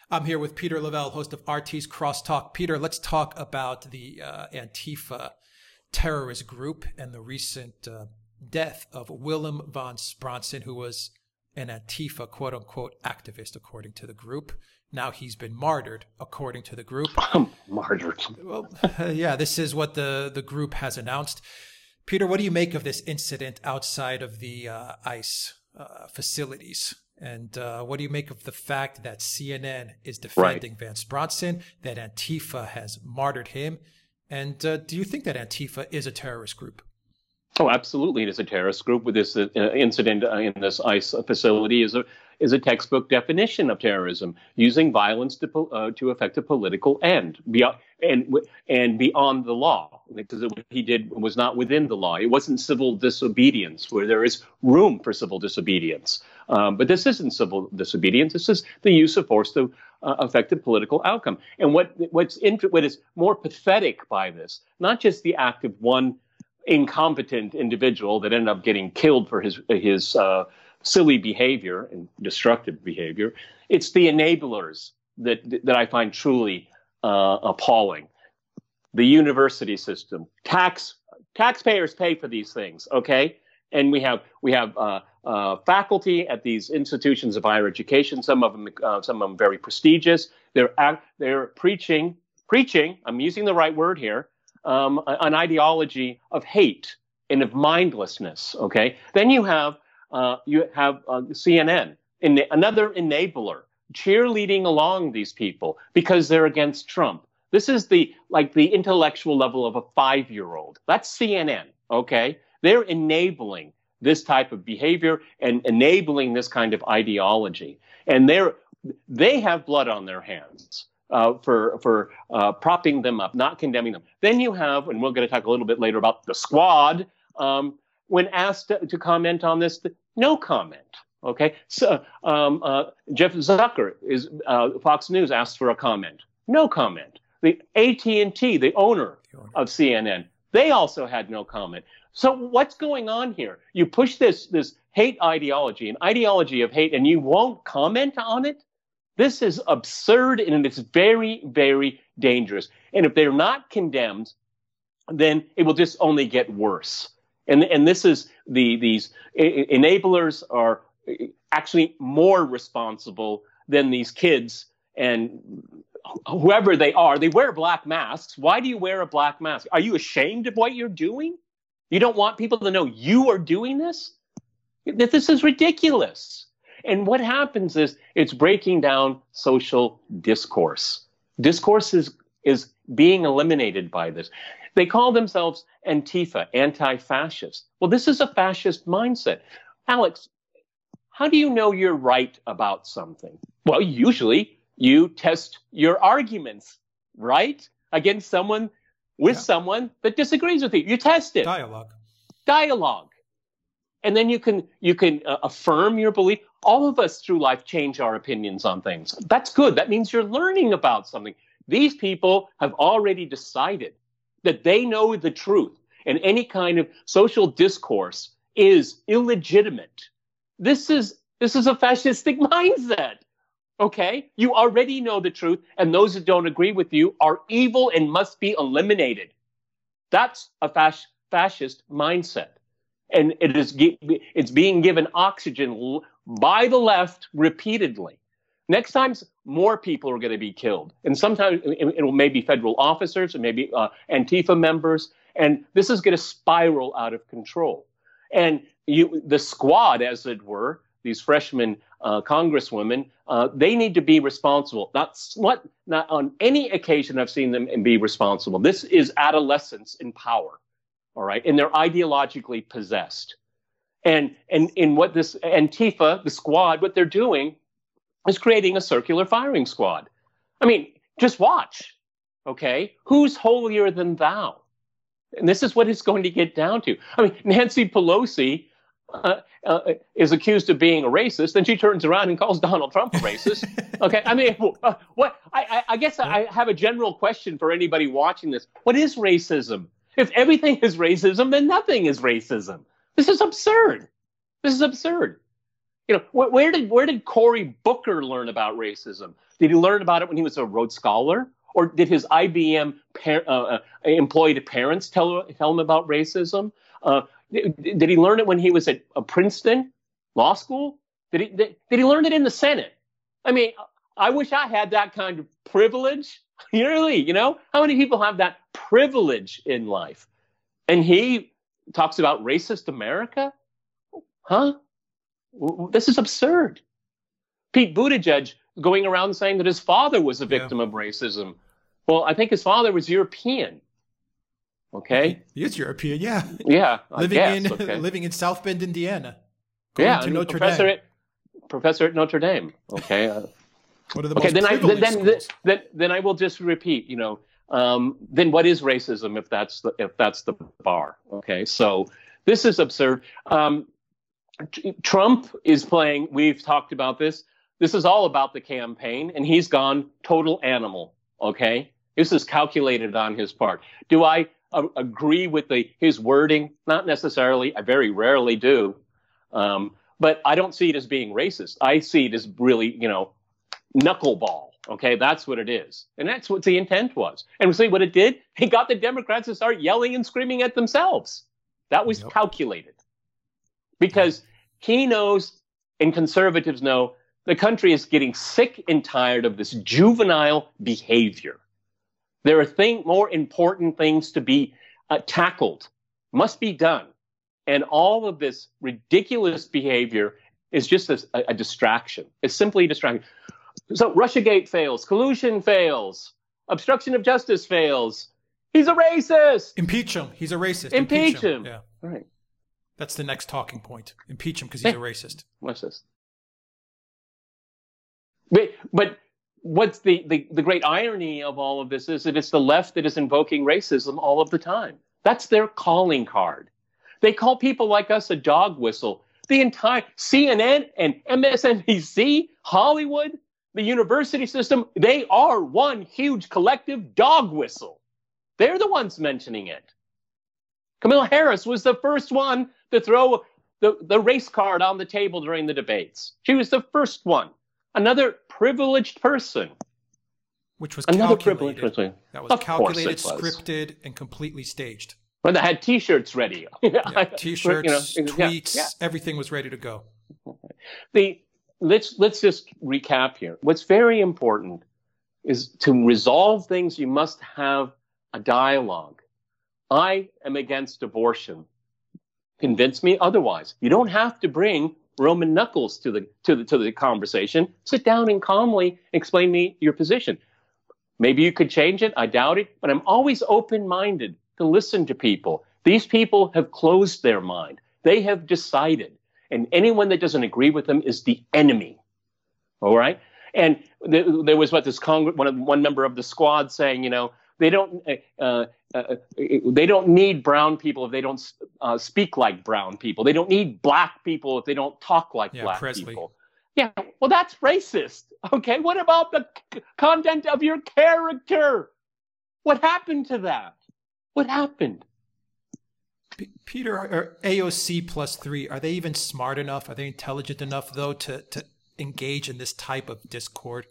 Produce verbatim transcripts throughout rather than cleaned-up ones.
I'm here with Peter Lavelle, host of R T's Crosstalk. Peter, let's talk about the uh, Antifa terrorist group and the recent uh, death of Willem von Spronsen, who was an Antifa quote-unquote activist, according to the group. Now he's been martyred, according to the group. Martyred. Well, uh, yeah, this is what the, the group has announced. Peter, what do you make of this incident outside of the uh, ICE uh, facilities? And uh, what do you make of the fact that C N N is defending right. Van Spronsen, that Antifa has martyred him? And uh, do you think that Antifa is a terrorist group? Oh, absolutely. It is a terrorist group. With this uh, incident uh, in this ICE facility is a is a textbook definition of terrorism, using violence to uh, to effect a political end beyond and and beyond the law. Because what he did was not within the law. It wasn't civil disobedience, where there is room for civil disobedience. Um, but this isn't civil disobedience. This is the use of force to uh, affect a political outcome. And what what's int- what is more pathetic by this, not just the act of one incompetent individual that ended up getting killed for his his uh, silly behavior and destructive behavior, it's the enablers that that I find truly uh, appalling. The university system, tax taxpayers pay for these things, okay? And we have we have uh, uh, faculty at these institutions of higher education. Some of them, uh, some of them very prestigious. They're act, they're preaching preaching. I'm using the right word here. Um, an ideology of hate and of mindlessness. Okay. Then you have uh, you have uh, C N N, in, another enabler, cheerleading along these people because they're against Trump. This is the like the intellectual level of a five-year-old. That's C N N. Okay. They're enabling this type of behavior and enabling this kind of ideology, and they're they have blood on their hands. Uh, for for uh, propping them up, not condemning them. Then you have, and we're going to talk a little bit later about the squad, um, when asked to, to comment on this, no comment. Okay, so um, uh, Jeff Zucker is uh, Fox News asked for a comment, no comment. The A T and T, the owner of C N N, they also had no comment. So what's going on here? You push this this hate ideology, an ideology of hate, and you won't comment on it? This is absurd, and it's very, very dangerous. And if they're not condemned, then it will just only get worse. And and this is the these enablers are actually more responsible than these kids and whoever they are. They wear black masks. Why do you wear a black mask? Are you ashamed of what you're doing? You don't want people to know you are doing this? This is ridiculous. And what happens is it's breaking down social discourse. Discourse is, is being eliminated by this. They call themselves Antifa, anti-fascist. Well, this is a fascist mindset. Alex, how do you know you're right about something? Well, usually you test your arguments, right? Against someone, with yeah. someone that disagrees with you. You test it. Dialogue. Dialogue. And then you can you can uh, affirm your belief. All of us through life change our opinions on things. That's good. That means you're learning about something. These people have already decided that they know the truth, and any kind of social discourse is illegitimate. This is this is a fascistic mindset. Okay? You already know the truth, and those that don't agree with you are evil and must be eliminated. That's a fas- fascist mindset. And it is it's being given oxygen by the left repeatedly. Next time, more people are going to be killed. And sometimes it will maybe federal officers and maybe uh, Antifa members. And this is going to spiral out of control. And you, the squad, as it were, these freshman uh, congresswomen, uh, they need to be responsible. Not, what, not on any occasion I've seen them be responsible. This is adolescence in power. All right, and they're ideologically possessed. And and in what this Antifa, the squad, what they're doing is creating a circular firing squad. I mean, just watch, okay? Who's holier than thou? And this is what it's going to get down to. I mean, Nancy Pelosi uh, uh, is accused of being a racist, then she turns around and calls Donald Trump a racist. Okay, I mean, uh, what? I, I, I guess I have a general question for anybody watching this. What is racism? If everything is racism, then nothing is racism. This is absurd. This is absurd. You know, wh- where did where did Cory Booker learn about racism? Did he learn about it when he was a Rhodes Scholar, or did his I B M par- uh, employed parents tell tell him about racism? Uh, did, did he learn it when he was at uh, Princeton Law School? Did he did, did he learn it in the Senate? I mean, I wish I had that kind of privilege. Really, you know, how many people have that privilege in life? And he talks about racist America? Huh? This is absurd. Pete Buttigieg going around saying that his father was a victim yeah. of racism. Well, I think his father was European. Okay, he is European, yeah. Yeah, living I in guess, okay. living in South Bend, Indiana. Going yeah, to Notre professor Dame. At, professor at Notre Dame. Okay. Uh, One of the okay, most then I then then, schools. then then I will just repeat. You know, um, then what is racism if that's the if that's the bar? Okay, so this is absurd. Um, Trump is playing. We've talked about this. This is all about the campaign, and he's gone total animal. Okay, this is calculated on his part. Do I uh, agree with the his wording? Not necessarily. I very rarely do, um, but I don't see it as being racist. I see it as really, you know, knuckleball. Okay, that's what it is, and that's what the intent was. And we see what it did. It got the Democrats to start yelling and screaming at themselves. That was yep. calculated. Because he knows, and conservatives know, the country is getting sick and tired of this juvenile behavior. There are thing, more important things to be uh, tackled, must be done. And all of this ridiculous behavior is just a, a distraction. It's simply a distraction. So Russiagate fails, collusion fails, obstruction of justice fails. He's a racist. Impeach him. He's a racist. Impeach, Impeach him. him. Yeah. All right. That's the next talking point. Impeach him because he's hey, a racist. What's this? But, but what's the, the, the great irony of all of this is that it's the left that is invoking racism all of the time. That's their calling card. They call people like us a dog whistle. The entire C N N and M S N B C, Hollywood, the university system, they are one huge collective dog whistle. They're the ones mentioning it. Kamala Harris was the first one to throw the, the race card on the table during the debates. She was the first one. Another privileged person. Which was Another calculated. privileged person. That was of calculated, was. scripted, and completely staged. When they had T-shirts ready. Yeah, T-shirts, you know, tweets, yeah, yeah. everything was ready to go. The let's let's just recap here. What's very important is to resolve things, you must have a dialogue. I am against abortion. Convince me otherwise. You don't have to bring Roman knuckles to the to the to the conversation. Sit down and calmly explain me your position. Maybe you could change it. I doubt it. But I'm always open-minded to listen to people. These people have closed their mind. They have decided. And anyone that doesn't agree with them is the enemy. All right? And th- there was what this Congress, one, of, one member of the squad saying, you know, they don't uh, uh, they don't need brown people if they don't uh, speak like brown people. They don't need black people if they don't talk like yeah, black Presley. people. Yeah, well, that's racist. Okay, what about the c- content of your character? What happened to that? What happened? P- Peter, are A O C plus three, are they even smart enough? Are they intelligent enough, though, to, to engage in this type of discord?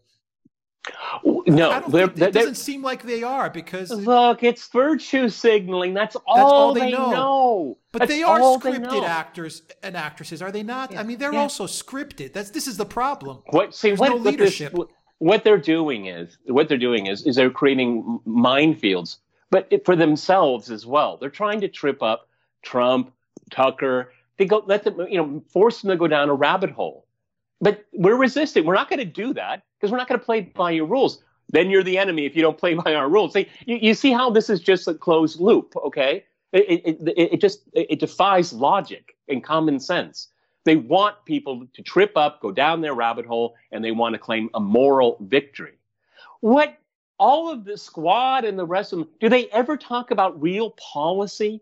No, I don't they're, think, they're, it doesn't seem like they are because look, it's virtue signaling. That's all, that's all they, they know. know. But that's they are scripted they actors and actresses, are they not? Yeah, I mean, they're yeah. also scripted. That's this is the problem. What see There's what, no what leadership. This, what they're doing is what they're doing is is they're creating minefields, but it, for themselves as well. They're trying to trip up Trump, Tucker. They go let them you know force them to go down a rabbit hole. But we're resisting. We're not going to do that because we're not going to play by your rules. Then you're the enemy if you don't play by our rules. See, you, you see how this is just a closed loop, okay? It, it, it, it just it defies logic and common sense. They want people to trip up, go down their rabbit hole, and they want to claim a moral victory. What all of the squad and the rest of them, do they ever talk about real policy?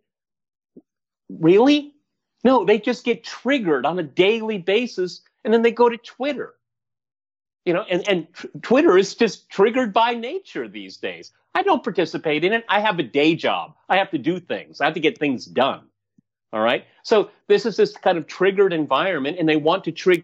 Really? No, they just get triggered on a daily basis, and then they go to Twitter. You know, and, and tr- Twitter is just triggered by nature these days. I don't participate in it. I have a day job. I have to do things. I have to get things done. All right. So this is this kind of triggered environment, and they want to trigger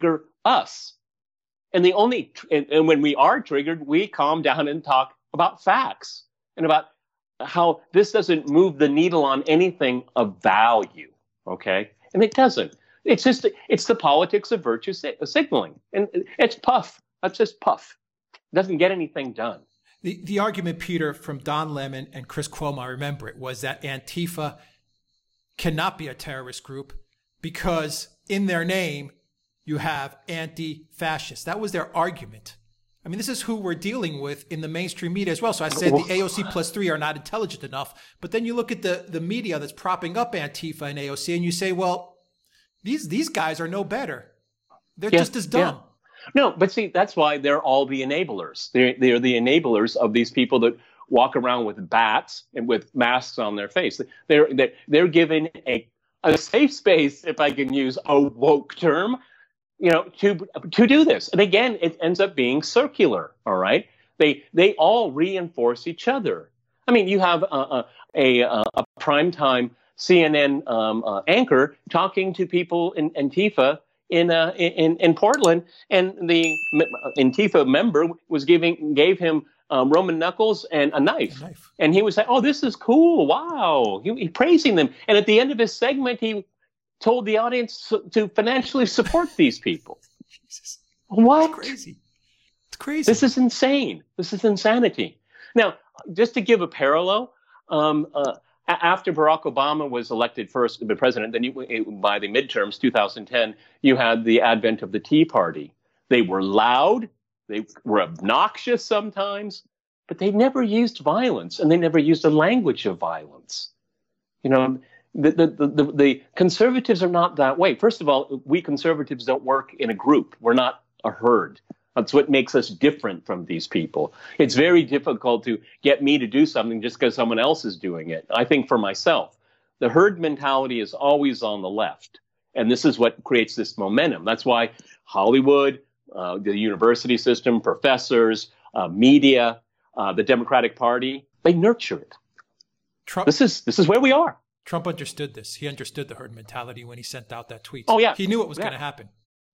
us. And the only, and, and when we are triggered, we calm down and talk about facts and about how this doesn't move the needle on anything of value, okay? And it doesn't. It's just, it's the politics of virtue signaling. And it's puff. That's just puff. It doesn't get anything done. The, the argument, Peter, from Don Lemon and Chris Cuomo, I remember it, was that Antifa cannot be a terrorist group because in their name, you have anti-fascists. That was their argument. I mean, this is who we're dealing with in the mainstream media as well. So I said the A O C plus three are not intelligent enough. But then you look at the, the media that's propping up Antifa and A O C and you say, well, these these guys are no better. They're yeah, just as dumb. Yeah. No, but see, that's why they're all the enablers. They're, they're the enablers of these people that walk around with bats and with masks on their face. They're, they're, they're given a, a safe space, if I can use a woke term, you know, to to do this. And again, it ends up being circular, all right? They they all reinforce each other. I mean, you have a, a, a, a primetime C N N um, uh, anchor talking to people in Antifa in uh, in in Portland, and the Antifa member was giving gave him um, Roman knuckles and a knife. a knife, and he was like, "Oh, this is cool! Wow!" He, he praising them, and at the end of his segment, he told the audience to financially support these people. Jesus. What? It's crazy. It's crazy. This is insane. This is insanity. Now, just to give a parallel, um, uh, after Barack Obama was elected first, the president, then you, by the midterms, two thousand ten, you had the advent of the Tea Party. They were loud. They were obnoxious sometimes, but they never used violence, and they never used a language of violence. You know, The, the, the, the conservatives are not that way. First of all, we conservatives don't work in a group. We're not a herd. That's what makes us different from these people. It's very difficult to get me to do something just because someone else is doing it. I think for myself, the herd mentality is always on the left. And this is what creates this momentum. That's why Hollywood, uh, the university system, professors, uh, media, uh, the Democratic Party, they nurture it. Trump, this is this is where we are. Trump understood this. He understood the herd mentality when he sent out that tweet. Oh, yeah. He knew it was yeah. going to happen.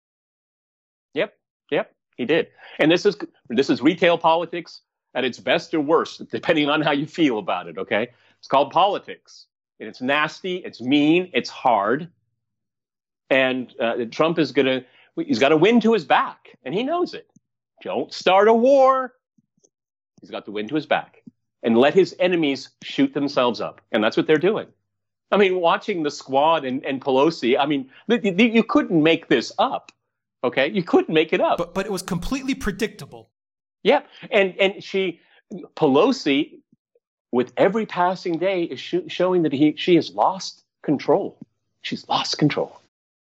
Yep. Yep. He did. And this is this is retail politics at its best or worst, depending on how you feel about it. OK, it's called politics. And it's nasty. It's mean. It's hard. And uh, Trump is going to he's got to win to his back. And he knows it. Don't start a war. He's got the wind to his back and let his enemies shoot themselves up. And that's what they're doing. I mean, watching the Squad and, and Pelosi, I mean, th- th- you couldn't make this up, okay? You couldn't make it up. But but it was completely predictable. Yeah, and and she, Pelosi, with every passing day, is sh- showing that he she has lost control. She's lost control.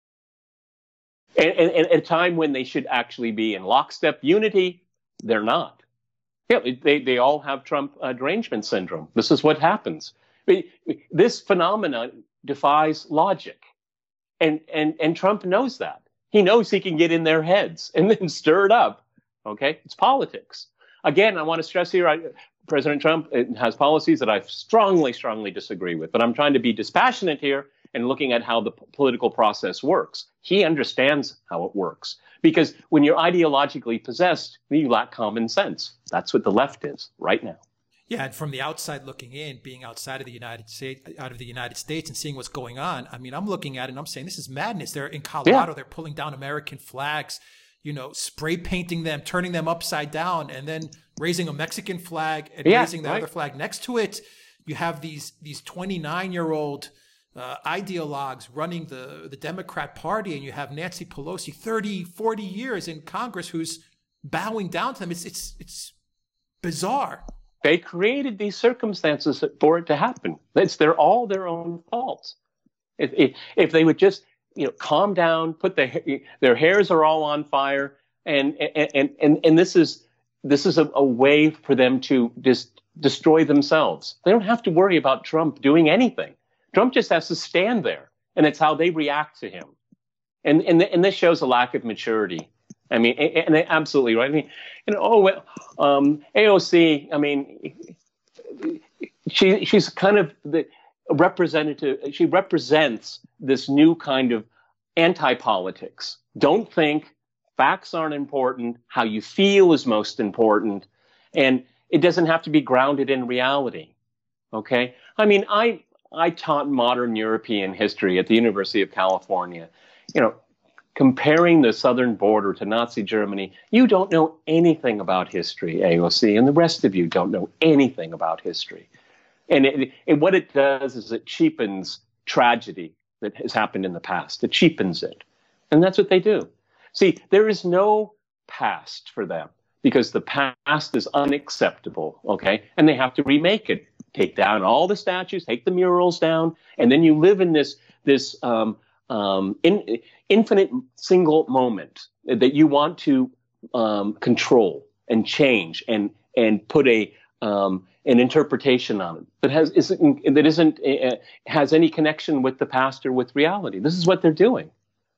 And, and, and at a time when they should actually be in lockstep unity, they're not. Yeah, they, they all have Trump uh, derangement syndrome. This is what happens. This phenomenon defies logic. And, and, and Trump knows that. He knows he can get in their heads and then stir it up. Okay? It's politics. Again, I want to stress here, I, President Trump has policies that I strongly, strongly disagree with. But I'm trying to be dispassionate here and looking at how the p- political process works. He understands how it works. Because when you're ideologically possessed, you lack common sense. That's what the left is right now. Yeah, and from the outside looking in, being outside of the United States, out of the United States, and seeing what's going on, I mean, I'm looking at it and I'm saying this is madness. They're in Colorado, yeah. They're pulling down American flags, you know, spray painting them, turning them upside down, and then raising a Mexican flag and yeah, raising the right. other flag next to it. You have these these twenty-nine-year-old uh, ideologues running the the Democrat Party, and you have Nancy Pelosi, thirty, forty years in Congress, who's bowing down to them. It's it's it's bizarre. They created these circumstances for it to happen. It's they're all their own faults. If, if, if they would just, you know, calm down, put their their hairs are all on fire, and and and and this is this is a, a way for them to just destroy themselves. They don't have to worry about Trump doing anything. Trump just has to stand there, and it's how they react to him. And and and this shows a lack of maturity. I mean, and they're absolutely right. I mean, you know, oh, well, um, A O C, I mean, she she's kind of the representative. She represents this new kind of anti-politics. Don't think, facts aren't important. How you feel is most important. And it doesn't have to be grounded in reality. Okay? I mean, I I taught modern European history at the University of California. You know, comparing the southern border to Nazi Germany, you don't know anything about history, A O C, and the rest of you don't know anything about history. And, it, and what it does is it cheapens tragedy that has happened in the past. It cheapens it. And that's what they do. See, there is no past for them because the past is unacceptable, okay? And they have to remake it. Take down all the statues, take the murals down, and then you live in this, this um, um, in, infinite single moment that you want to um, control and change and, and put a um, an interpretation on it that has isn't that isn't uh, has any connection with the past or with reality. This is what they're doing.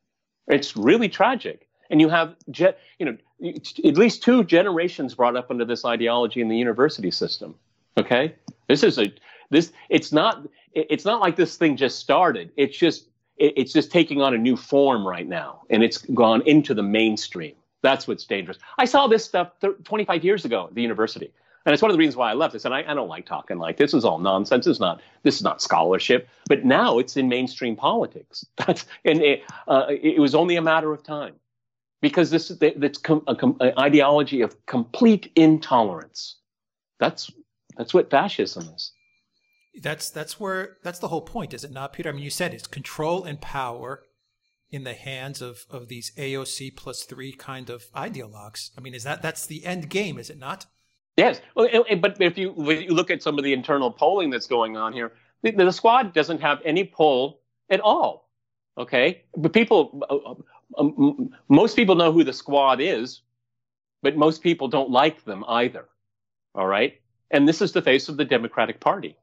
It's really tragic, and you have je- you know at least two generations brought up under this ideology in the university system. Okay, this is a this it's not it's not like this thing just started. It's just it, it's just taking on a new form right now, and it's gone into the mainstream. That's what's dangerous. I saw this stuff th- twenty-five years ago at the university. And it's one of the reasons why I left. I said, I, I don't like talking like this. This is all nonsense. This is not, this is not scholarship. But now it's in mainstream politics. That's, and it, uh, it was only a matter of time. Because this is that's com, a, com, an ideology of complete intolerance. That's that's what fascism is. That's that's where that's the whole point, is it not, Peter? I mean, you said it's control and power in the hands of, of these A O C plus three kind of ideologues. I mean, is that that's the end game, is it not? Yes, well, but if you, if you look at some of the internal polling that's going on here, the, the squad doesn't have any pull at all. Okay, but people, um, most people know who the squad is, but most people don't like them either. All right, and this is the face of the Democratic Party.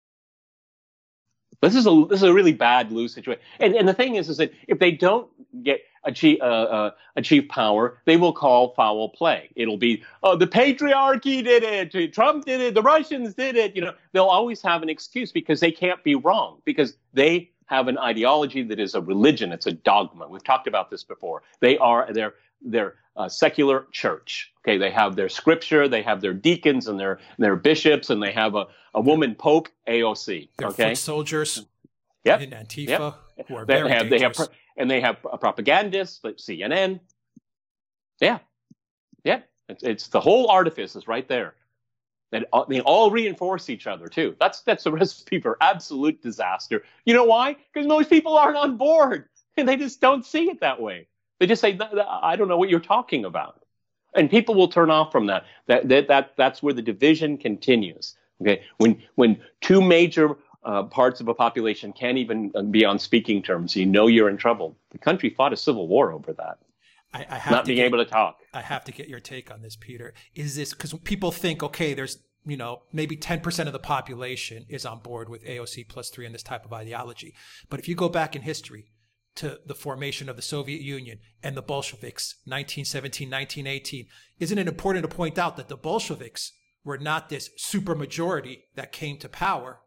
This is a this is a really bad lose situation. And and the thing is, is that if they don't get achieve uh, uh, achieve power, they will call foul play. It'll be, oh, the patriarchy did it, Trump did it, the Russians did it. You know, they'll always have an excuse because they can't be wrong, because they have an ideology that is a religion. It's a dogma. We've talked about this before. They are they're they're a secular church. Okay, they have their scripture, they have their deacons and their their bishops, and they have a, a woman pope, A O C. They're okay, foot soldiers. Yep. In Antifa, yep. who are they very have, dangerous. They have, and they have propagandists like C N N. Yeah, yeah. It's, it's the whole artifice is right there. And they all reinforce each other too. That's that's a recipe for absolute disaster. You know why? Because most people aren't on board, and they just don't see it that way. They just say, "I don't know what you're talking about," and people will turn off from that. That that, that that's where the division continues. Okay, when when two major uh, parts of a population can't even be on speaking terms, you know you're in trouble. The country fought a civil war over that. I, I have not to being get, able to talk. I have to get your take on this, Peter. Is this because people think, okay, there's, you know, maybe ten percent of the population is on board with A O C plus three and this type of ideology. But if you go back in history to the formation of the Soviet Union and the Bolsheviks, nineteen seventeen, nineteen eighteen, isn't it important to point out that the Bolsheviks were not this supermajority that came to power?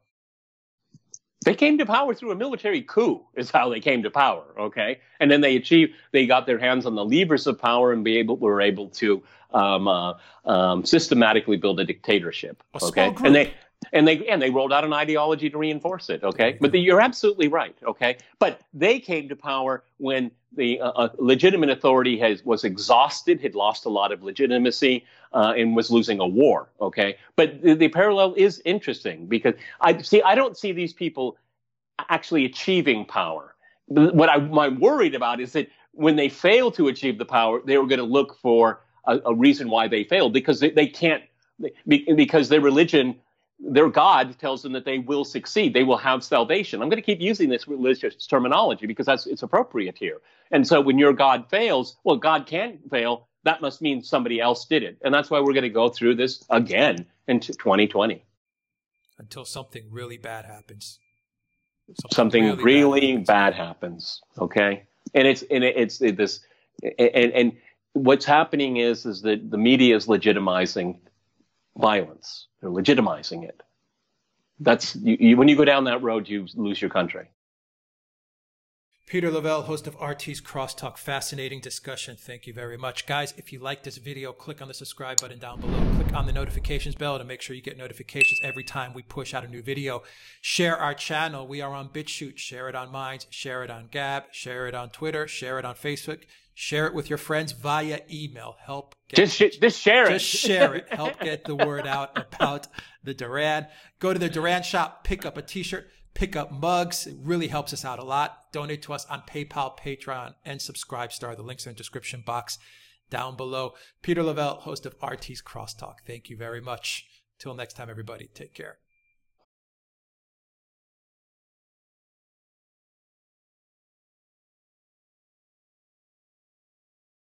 They came to power through a military coup, is how they came to power, okay? And then they achieved, they got their hands on the levers of power and be able, were able to um, uh, um, systematically build a dictatorship, a okay? Small group. And they and they and they rolled out an ideology to reinforce it, okay? But the, you're absolutely right, okay? But they came to power when the uh, uh, legitimate authority has was exhausted, had lost a lot of legitimacy, uh, and was losing a war, okay? But the, the parallel is interesting because I see I don't see these people actually achieving power. What I'm worried about is that when they fail to achieve the power, they were going to look for a, a reason why they failed, because they, they can't, because their religion, their God tells them that they will succeed. They will have salvation. I'm going to keep using this religious terminology because that's it's appropriate here. And so when your God fails, well, God can't fail. That must mean somebody else did it. And that's why we're going to go through this again in twenty twenty. Until something really bad happens. Something, something really, really bad, happens. bad happens. Okay. And it's, and it's it, this, and, and what's happening is, is that the media is legitimizing violence. They're legitimizing it. That's you, you, when you go down that road, you lose your country. Peter Lavelle, host of R T's Crosstalk. Fascinating discussion. Thank you very much. Guys, if you like this video, click on the subscribe button down below. Click on the notifications bell to make sure you get notifications every time we push out a new video. Share our channel. We are on BitChute. Share it on Minds. Share it on Gab. Share it on Twitter. Share it on Facebook. Share it with your friends via email. Help get just, sh- just share it. Just share it. Help get the word out about the Duran. Go to the Duran shop. Pick up a t-shirt. Pick up mugs. It really helps us out a lot. Donate to us on PayPal, Patreon, and Subscribestar. The links are in the description box down below. Peter Lavelle, host of R T's Crosstalk. Thank you very much. Till next time, everybody. Take care.